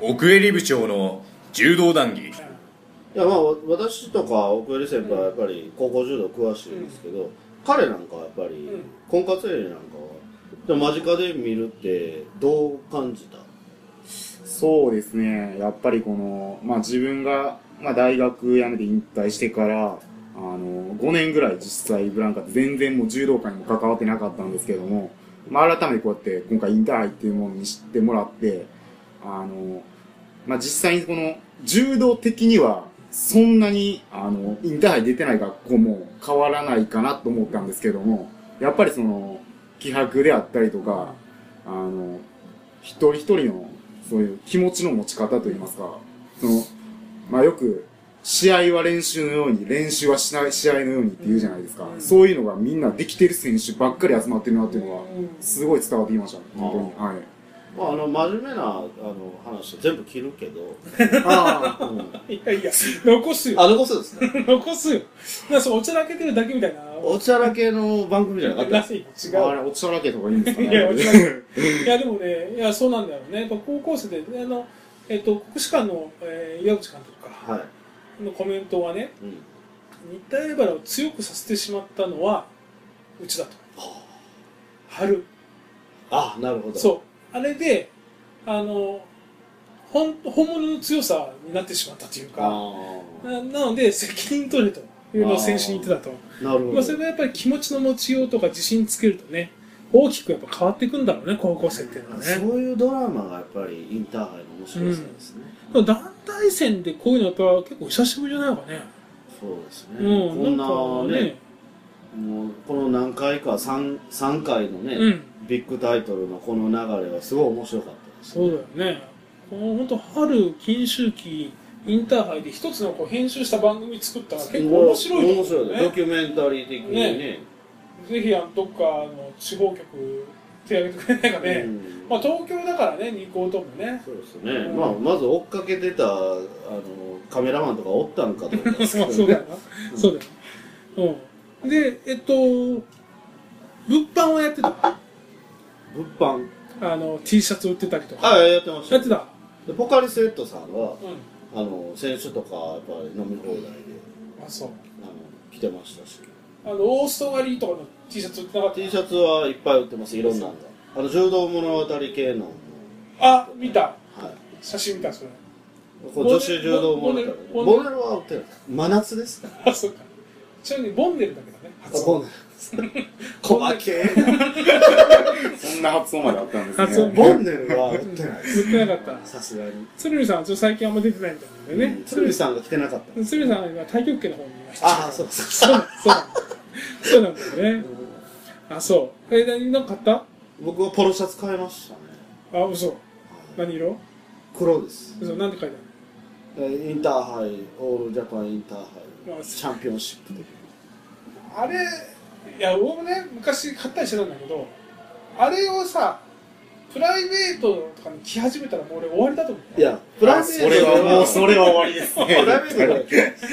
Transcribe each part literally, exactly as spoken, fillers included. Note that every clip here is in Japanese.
奥襟部長の柔道談義。 いやまあ私とか奥襟先輩はやっぱり高校柔道詳しいんですけど、うん、彼なんかはやっぱり、うん、婚活エリなんかは間近で見るってどう感じた？ そうですね、やっぱりこの、まあ、自分が、まあ、大学辞めて引退してからあのごねんぐらい実際ブランカって全然もう柔道界にも関わってなかったんですけども、まあ、改めてこうやって今回インターハイっていうものに知ってもらってあの、まあ、実際にこの柔道的にはそんなにあのインターハイ出てない学校も変わらないかなと思ったんですけども、やっぱりその気迫であったりとかあの一人一人のそういう気持ちの持ち方といいますか、そのまあよく試合は練習のように練習はしない試合のようにって言うじゃないですか、うん、そういうのがみんなできてる選手ばっかり集まってるなっていうのはすごい伝わってきました、本当に。はい。 まあ、あの真面目なあの話全部切るけどああ、うん、いやいや残すよ。 あ、残すですね残すよ。なんかそうおちゃらけてるだけみたいな。 おちゃらけの番組じゃなかった違う。 あれおちゃらけとかいいんですかね。 いやおちゃらけ。いやでもね、いやそうなんだよね。高校生であのえっと国士舘の、えー、岩渕監督か、はい、のコメントはね、うん、新田江原を強くさせてしまったのはうちだと。春。 あ、なるほど。 そう。あれで、あの、本, 本物の強さになってしまったというか、な, なので責任取れというのを選手に言ってたと。 なるほど。 まあ、それがやっぱり気持ちの持ちようとか自信つけるとね、大きくやっぱ変わっていくんだろうね、高校生っていうのはね。 そういうドラマがやっぱりインターハイの面白さですね。 うん、団体戦でこういうのやっぱ結構久しぶりじゃないのかね。 そうですね。 うん、 こんなね、もうこの何回か 3, 3回のね、うん、ビッグタイトルのこの流れはすごい面白かったです、 ね、そうだよね。この本当春金秋季インターハイで一つのこう編集した番組作ったら結構面白いと思う、ね、 面白いドキュメンタリー的にね。ね、 ぜひあのどっかの地方局手挙げてくれないかね、うん、まあ東京だからね、に行ともね。 そうですね、うん、まあ、まず追っかけてたあのカメラマンとかおったんかと思ったんですけど、ね、 そうだよな、うん、そうだよ、うん、でえっと物販をやってた。 物販あの T シャツ売ってたりとか。 ああ、やってました。 やってた。 でポカリスエットさんは、うん、あの選手とかやっぱり飲み放題で、 あ、そう、 あの来てましたし、 あのオーストガリーとかの T シャツ売ってなかった。 T シャツはいっぱい売ってます。いろんなのがあの柔道物語系の。 あ、見た、はい、写真見た。それ女子柔道物語。ボネルは売ってる。真夏ですか。 あ、そうか。ちなみにボンネルだけだね。 あ、ボンネル細けそんな発音まであったんですね。 ボンネルは売ってないです。 売ってなかった。 さすがに。 鶴見さんはちょっと最近あんま出てないみたいなんでね。 うん、鶴見さんが来てなかった。 鶴見さんは今太極拳の方にいました。 ああ、そうそうそう。 そうなんだよね。うん、あ、そう。え、何なんか買った？ 僕はポロシャツ買いましたね。 あ、嘘。何色？ 黒です。 嘘、なんて書いてある？インターハイ、オールジャパンインターハイ、チャンピオンシップ的な。あれ、いや、僕もね、昔買ったりしてたんだけど、あれをさ、プライベートとかに着始めたらもう俺終わりだと思う。 いや、プライベートそれはもうそれは終わりですね。 プライベートから着ます。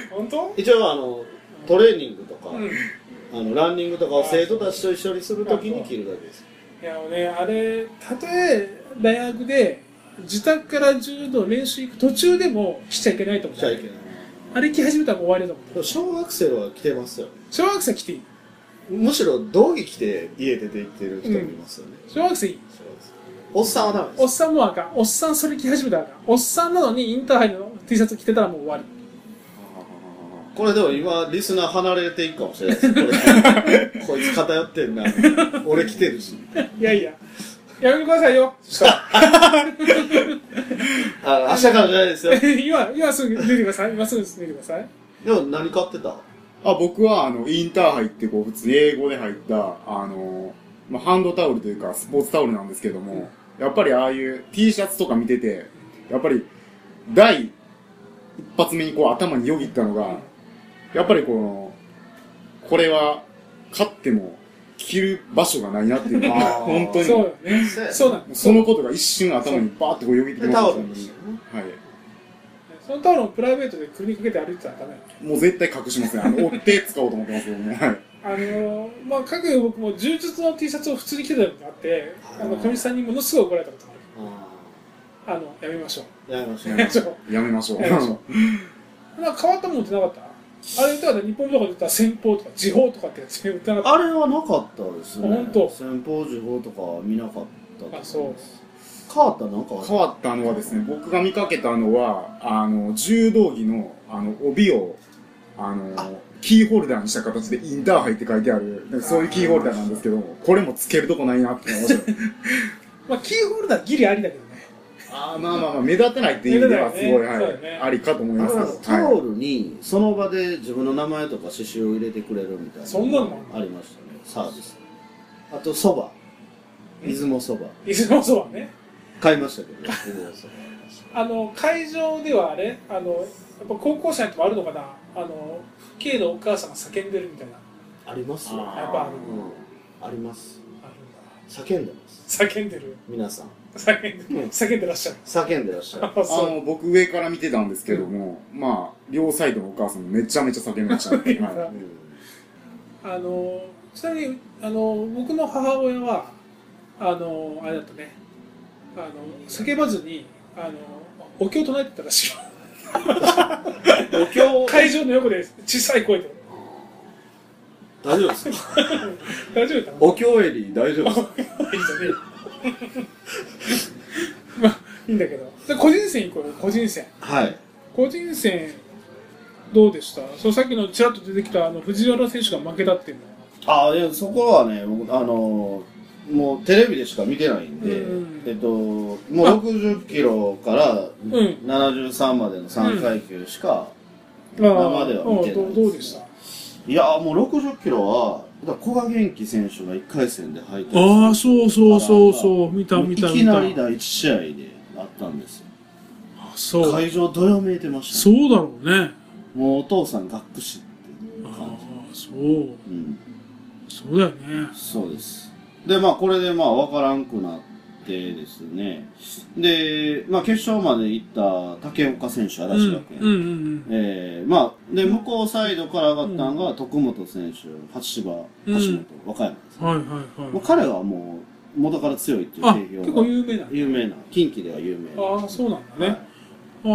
本当？ 一応あのトレーニングとか、うん、あのランニングとかを生徒たちと一緒にするときに着るだけです。 いやね、あれ、たとえ大学で自宅から柔道練習行く途中でも着ちゃいけないと思う。 着ちゃいけない。 あれ着始めたらもう終わりだと思う。 小学生は着てますよね。 小学生着ていい。 むしろ道着着て家出て行ってる人もいますよね。 うん、小学生いい。 おっさんはダメです。 おっさんもあかん。おっさんそれ着始めたらあかん。おっさんなのにインターハイの T シャツ着てたらもう終わり。 これでも今リスナー離れていくかもしれないです。これこいつ偏ってんな。俺着てるし。 いやいや。やめてくださいよ。 あ、明日からじゃないですよ。 今、今すぐ脱いでください。今すぐ脱いでください。 でも何買ってた？ あ、僕はあのインターハイってこう普通に英語で入ったあの、まあ、ハンドタオルというかスポーツタオルなんですけども、うん、やっぱりああいう T シャツとか見ててやっぱり第一発目にこう頭によぎったのが、やっぱりこのこれは買っても着る場所がないなっていうのは本当にそうだね。そうだね。 そのことが一瞬頭にバーッとこうよぎってきました。 タオルですよね。 はい。 そのタオルをプライベートで首にかけて歩いてたらダメ。 もう絶対隠しますね。あの手使おうと思ってますけどね。はい。 あのー、まあかくいう僕も柔術の T シャツを普通に着てたのがあって、あの小西さんにものすごい怒られたことがある。 あのやめましょうやめましょうやめましょうやめましょう。 やめましょうなんか変わったもんってなかった？あれ言ったら日本とかで言ったら先鋒とか時報とかってやつ言ってなかった？ あれはなかったですね。 本当。 先方時報とかは見なかったと思います。 あ、そう。 変わったなんか変わったのはですね、僕が見かけたのは、あの、柔道着の、あの、帯を、あの、あキーホルダーにした形でインターハイって書いてある、なんかそういうキーホルダーなんですけども、これもつけるとこないなって思いました。 まあ、キーホルダーギリありだけどね。 あまあまあまあ、目立たないっていう意味ではすごい、ね、はい、ね、ありかと思いますけど。 タオルにその場で自分の名前とか刺繍を入れてくれるみたいな。 そんなのありましたね、サービス。あと、そば。出雲そば。 出雲そばね。 買いましたけどね、出雲そば。 あの、会場ではあれ、あの、やっぱ高校生ってもあるのかな、あの、K のお母さんが叫んでるみたいな。 ありますよ。 やっぱある。 うん、あります。 あるんだ。叫んでます。 叫んでる。 皆さん。 叫んで、うん、叫んでらっしゃる。 叫んでらっしゃる。 あの、僕上から見てたんですけども、うん、まあ、両サイドのお母さんもめちゃめちゃ叫んでましたね。はい、 あの、ちなみに、あの、僕の母親は、あの、あれだったね、あの、叫ばずに、あの、お経を唱えてたらしいよ。 お経会場の横で小さい声で。 大丈夫ですか？ 大丈夫だったお経エリ大丈夫ですか？ いいじゃねえ。まあ、いいんだけど。で、個人戦行こうよ、個人戦。 はい。 個人戦、どうでした？そう、さっきのちらっと出てきた、あの、藤原選手が負けたっていうのは。 ああ、いや、そこはね、僕、あの、もうテレビでしか見てないんで、うん、えっと、もうろくじゅっキロからななじゅうさんまでのさんかい級しか生では見てないです、 うん、どうでした？ いやもうろくじゅっキロは古賀元気選手がいっかい戦で敗退ああそうそうそうそう見た見た見たいきなりだいち試合であったんですよ。 あそう会場どよめいてました、 ね、そうだろうね。 もうお父さんがっくしっていう感じ。ああそう、うん、そうだよね。 そうです。でまあこれでまあ分からんくなってですね、でまあ決勝まで行った竹岡選手、足立学園、うんうんうん、えー、まあで向こうサイドから上がったのが徳本選手、初芝、橋本、和歌山ですね、はいはいはい、もう彼はもう元から強いっていう定評が結構有名な有名な近畿では有名な。 ああそうなんだね、はい、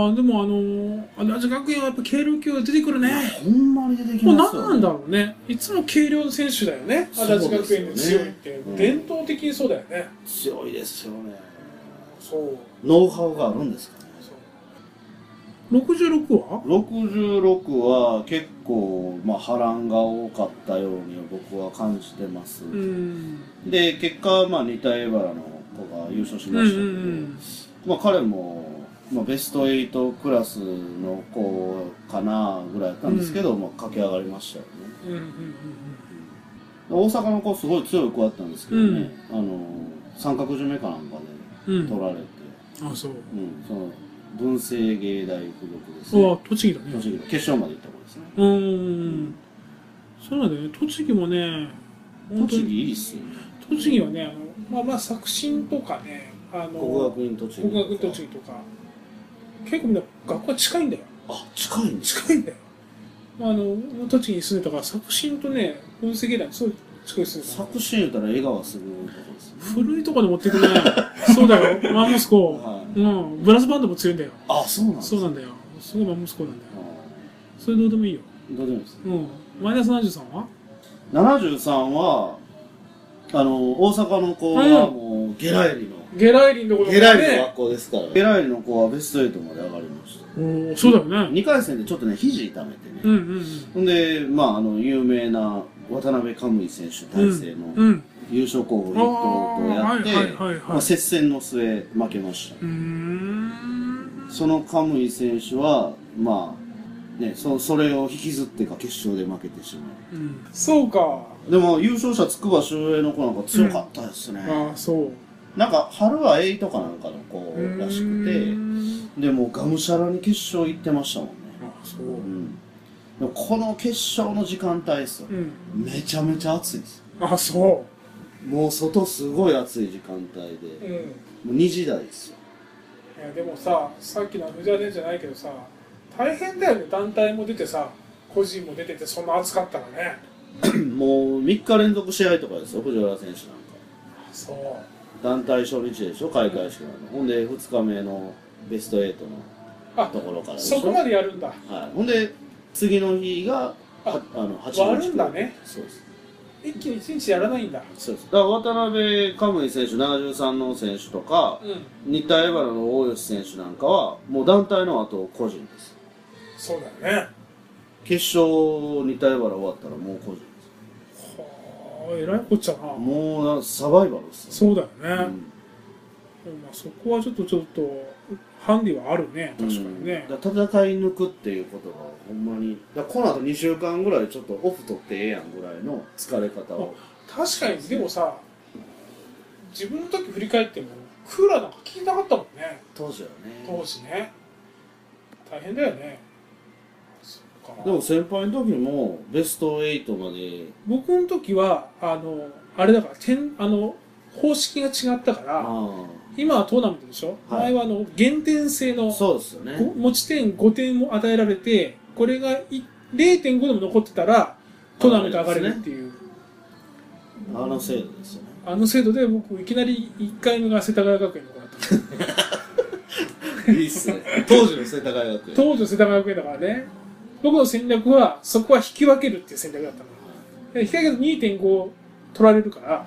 あでもあのー、足立学園はやっぱ軽量級が出てくるね。 ほんまに出てきますよ、ね、 何なんだろうね。いつも軽量選手だよね。足立学園で強いって、ね、うん、伝統的にそうだよね。 強いですよね。 そうノウハウがあるんですかね。 ろくじゅうろくはろくじゅうろくは結構、まあ、波乱が多かったように僕は感じてます。うんで結果、まあ、新田江原の子が優勝しましたけど、うんうんうん、まあ、彼もまあ、ベストはちクラスの子かなぐらいだったんですけど、うん、まあ、駆け上がりましたよね、うんうんうんうん、大阪の子すごい強い子だったんですけどね、うん、あの三角締めかなんかで取られて、 うん、あそう、うん、 その文星芸大附属ですね。 あ栃木だね。 栃木決勝まで行った子ですね。 うん、うん、そうなんだよね。栃木もね、 栃木いいっすよね。 栃木はね、あのまあまあ作新とかね、あの国学院栃木国学院栃木とか結構みんな学校が近いんだよ。 あ、近いんですか。 近いんだよ。あの栃木に住んでたから作新とね、文星芸大にすごい近い住んでた。 作新言ったら江川するとこですね。 古いとこで持ってくね。そうだよ。マンモスコ、はい、うん、ブラスバンドも強いんだよ。 あ、そうなんですか。 そうなんだよ。すごいマンモスコなんだよ。それどうでもいいよ。 どうでもいいです。 うん。マイナスななじゅうさんは？ ななじゅうさんはあの大阪の子はもうゲラエリの。 ゲラエリのところ、ね、 ゲラエリの学校ですから。ゲラエリの子はベストはちまで上がりました。 おそうだよね。 にかい戦でちょっとね肘痛めてね。 うんうんうん。でまああの有名な渡辺カムイ選手体制の、うんうん優勝候補一頭とやって、接戦の末負けました。うーんそのカムイ選手はまあね そ, それを引きずってか決勝で負けてしまう、うん、 そうか。 でも優勝者筑波秀英の子なんか強かったですね、うん、 ああそうなんか春はエイトかなんかの子らしくてでもがむしゃらに決勝行ってましたもんね。 あそう、うん、 でもこの決勝の時間帯ですよ、うん、めちゃめちゃ暑いです。 あそうもう外すごい暑い時間帯で、うん、もうにじ台ですよ。 いやでもさ、さっきの藤原じゃないけどさ、大変だよね。団体も出てさ、個人も出ててそんな暑かったらね。 もうみっか連続試合とかですよ、藤原選手なんか。 そ団体初日でしょ、開会式なの、うん、ほんでふつかめのベストはちのところからでしょ。 そこまでやるんだ。はい、 ほんで次の日がああのはちにち割るんだね。 そうです。 一気にいちにちやらないんだ。 そうです。だから渡辺カムイ選手、ななじゅうさんの選手とか、うん、新田江原の大吉選手なんかはもう団体の後個人です。 そうだよね。決勝新田江原終わったらもう個人です。 はあ、えらいこっちゃな。 もうなサバイバルです、 ね、そうだよね、うん、まあ、そこはちょっとちょっとハンディはあるね、確かにね、 うん、だ戦い抜くっていうことがほんまにだこの後にしゅうかんぐらいちょっとオフ取ってええやんぐらいの疲れ方を。 確かに。でもさ、自分の時振り返ってもクーラーなんか聞いたかったもんね、 当時はね。 当時ね、大変だよね。 でも先輩の時もベストはちまで。 僕の時はあのあれだから点あの方式が違ったから、今はトーナメントでしょ、はい、前はあの減点制のそうですよ、ね、 持ち点ごてんも与えられて、これが れいてんご でも残ってたらトーナメント上がれるっていう、 あの制度ですよね。 あの制度で僕いきなりいっかいめが世田谷学園の子だったいいっすね。当時の世田谷学園当時の世田谷学園だからね。僕の戦略はそこは引き分けるっていう戦略だったの。引き分けると にてんご 取られるから、はい、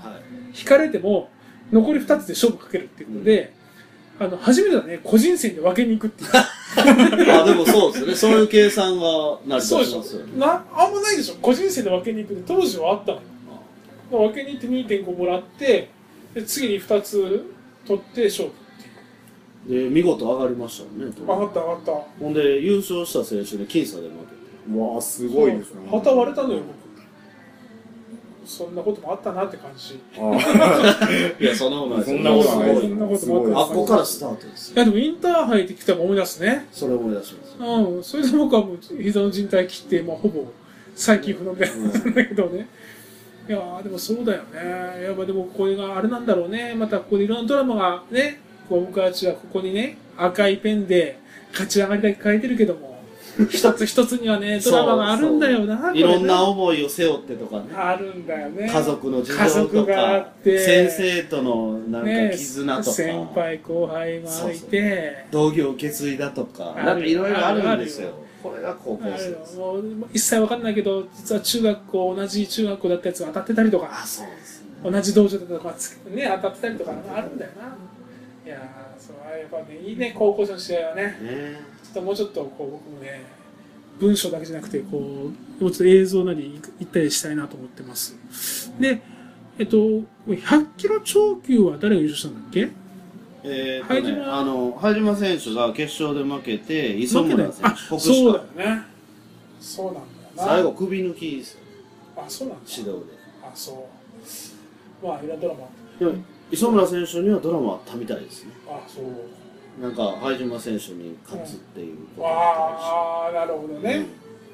引かれても残りふたつで勝負かけるっていうことで、うん、あの初めてだね、個人戦で分けに行くっていうあ、でもそうですね、そういう計算が成り立ちますよね。 なあんまないでしょ、個人戦で分けに行くって。当時はあったのよ。分けに行って にてんご もらってで次にふたつ取って勝負っていう。 で見事上がりましたもんね。 上がった上がった。 ほんで優勝した選手で僅差で負けて、 うわーすごいですね。 旗割れたのよ僕。そんなこともあったなって感じ。 いやそんなことないです。 そんなことない。 そんなこともあった。あっこからスタートです。 いやでもインターハイってきたら思い出すね。 それ思い出します。 うん、それで僕はもう膝の靭帯切って、まあ、ほぼ再起不能みたいなんだけどね。いやーでもそうだよね。やっぱでもこれがあれなんだろうね。またここでいろんなドラマがね、こう僕たちはここにね赤いペンで勝ち上がりだけ書いてるけども、一つ一つにはねドラマがあるんだよな。 いろんな思いを背負ってとかね。 あるんだよね。 家族の事情とか、 家族があって先生とのなんか絆とか、 ね、先輩後輩がいて、そうそう同業を決意だとか、なんかいろいろあるんですよ。これが高校生です。 もう一切わかんないけど、実は中学校同じ中学校だったやつが当たってたりとか、 あ、そうですね、 同じ道場だったとかね当たってたりとかあるんだよな。いやー、それはやっぱねいいね、高校生の試合はね。ね、ちょっともうちょっとこう僕もね文章だけじゃなくてこうもうちょっと映像なり行ったりしたいなと思ってます。で、えっとひゃっキロ超級は誰が優勝したんだっけ？ えーとね、あの拝島選手が決勝で負けて磯村選手、 国士舘、そうだよね、そうなんだよな。 最後首抜きですよ。 あ、そうなんだ、 指導で。 あ、そう、まあいろんなドラマでも磯村選手にはドラマあったみたいですね。 あ、そう、 なんか拝島選手に勝つっていうこと、 うん、ああ、なるほどね、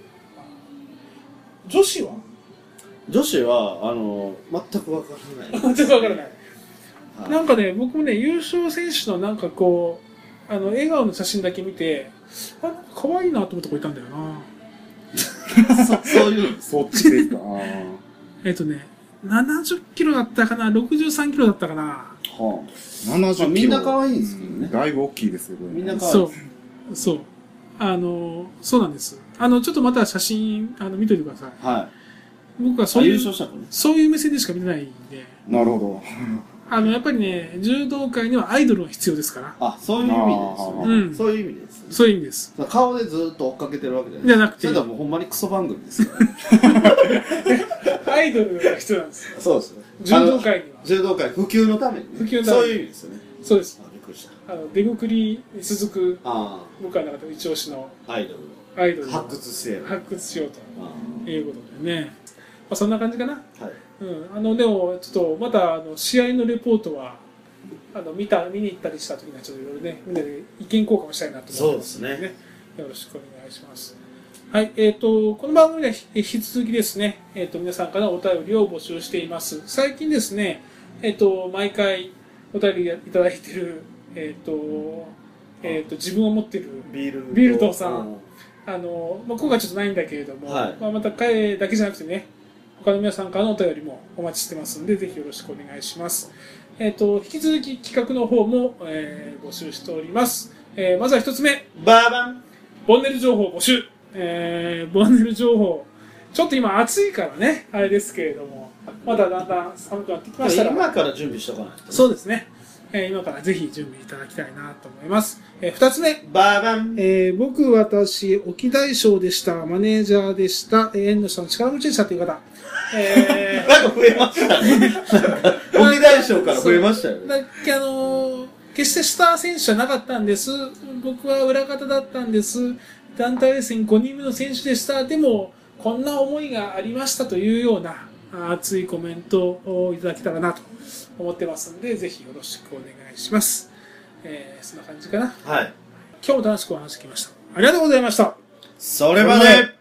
うん、女子は女子はあの全く分からない全く分からない。なんかね、僕もね、優勝選手のなんかこう、あの、笑顔の写真だけ見て、あ、なんか可愛いなと思った子いたんだよな。 そ, そういう。 そっちですか。 えっとね、ななじゅっキロだったかな、ろくじゅうさんキロだったかな。はあ、ななじゅっキロ。まあ、みんな可愛いんですけどね。 だいぶ大きいですよ、これ。 みんな可愛い。 そう。そう。あの、そうなんです。あの、ちょっとまた写真、あの、見といてください。 はい。 僕はそういう、 優勝した子ね、 そういう目線でしか見てないんで。 なるほど。 あのやっぱりね、柔道界にはアイドルが必要ですから。 あ、そういう意味ですよね。うん、そういう意味です、ね。 そういう意味です。 顔でずっと追っかけてるわけじゃない。 じゃなくて。 それともうほんまにクソ番組ですよ、ね。 アイドルが必要なんです。 そうですね。 柔道界には。 柔道界普及のために、ね。 普及のために。 そういう意味ですよね。 そうです。 あ、びっくりした。 あの出ぐくりに続く、 あ僕はなんか一押しのアイドル。 アイドル発掘しよう。 発掘しようということでね。まあそんな感じかな。はい。うん。あのでもちょっとまたあの試合のレポートは。あの見た見に行ったりした時にはちょっといろいろねみんなで意見交換をしたいなと思いますので、ね、そうですね。よろしくお願いします。はい、えっ、ー、とこの番組では引き続きですね、えっ、ー、と皆さんからお便りを募集しています。最近ですね、えっ、ー、と毎回お便りいただいているえっ、とえっ、と自分を持っているビールビールトさん、あのまあ今回ちょっとないんだけれども、はい、まあまた彼だけじゃなくてね。 他の皆さんからのお便りもお待ちしてますので、ぜひよろしくお願いします。えっと、引き続き企画の方も、えー、募集しております。えー、まずは一つ目。 バーバンボンネル情報募集。えー、ボンネル情報。ちょっと今暑いからね、あれですけれども、まだだんだん寒くなってきましたら。 今から準備しとかないと、ね。 そうですね。えー、今からぜひ準備いただきたいなと思います。えー、二つ目。 バーバンえー、僕、私、沖大将でした。マネージャーでした。えー、縁の下の力持ちでしたという方。 えー、なんか増えましたね。沖大将から増えましたよね。 だっけ、あのー、決してスター選手じゃなかったんです。僕は裏方だったんです。団体レースにごにんめの選手でした。でも、こんな思いがありましたというような熱いコメントをいただけたらなと思ってますので、ぜひよろしくお願いします。えー、そんな感じかな。 はい。 今日も楽しくお話しきました。ありがとうございました。 それまで。